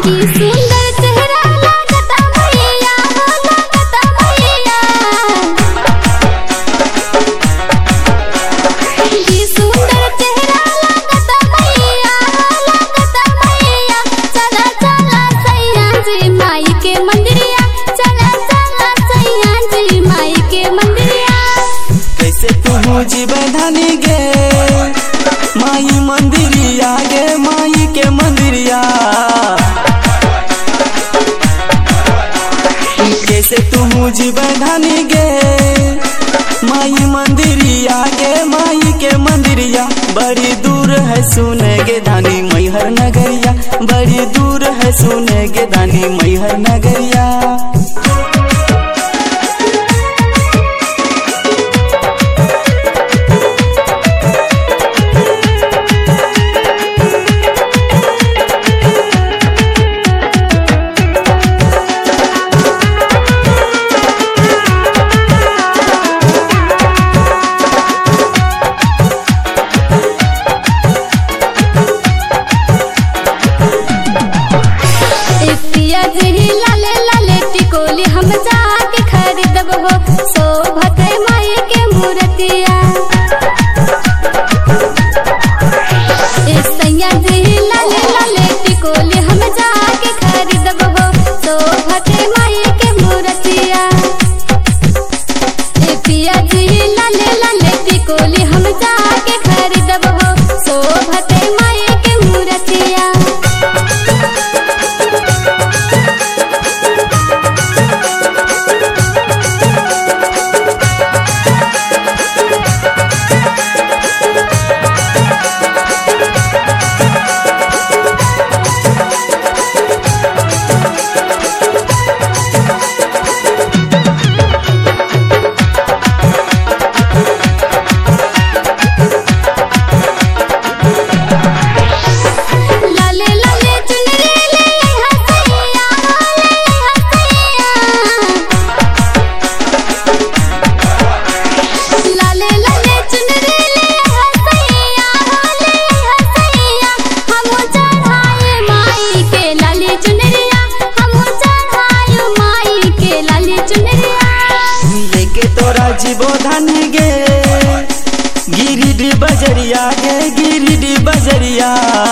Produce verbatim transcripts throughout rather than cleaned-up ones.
सुंदर चेहरा लागता मैया हो लागता मैया की सुंदर चेहरा लागता मैया हो लागता मैया चला चला सैया जी माई के मंदिरिया चला चला सैया जी माई के मंदिरिया कैसे तू जीवे धनी गे माई मंदिरिया गे माई के मंदिरिया कैसे तू जीवे धनी गे माई मंदिरिया गे माई के मंदिरिया बड़ी दूर है सुने गे धानी मैहर नगरिया बड़ी दूर है सुने गे धानी मैहर नगरिया लाले लाले टिकोली हम जाके खरीदब हो शोभत माई के मूर्तिया सैया जी लाले लाले टिकोली हम जाके खरीदब हो शोभत माई के मूर्तिया पिया जी लाले लाले टिकोली हम जाके खरीदब हो शोभत माई के मूर्तिया जीवो धनी गे गिरिडीह बजरिया गे गिरिडीह बजरिया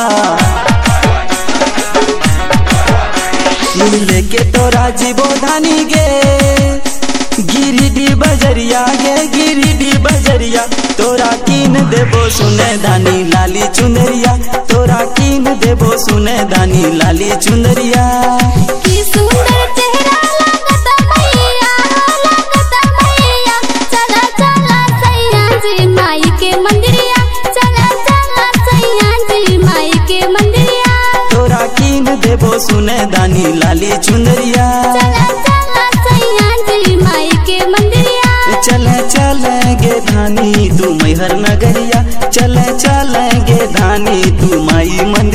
लेके तोरा जीवो धनी गे गिरिडीह बजरिया गे गिरिडीह बजरिया तोरा कीन देबो सुने धानी लाली चुंदरिया तोरा कीन देबो सुने धानी लाली चुंदरिया की सुंदर चेहरा लागता मैया हो लागता मैया चला चला सैया जी माई के मंदिरिया चला चला सैया जी माई के मंदिरिया तोरा कीन देबो सुने धानी लाली चुंदरिया चला चला सैया जी माई के मंदिरिया चले चले गे धानी तू मैहर नगरिया चले चले गे धानी तू माई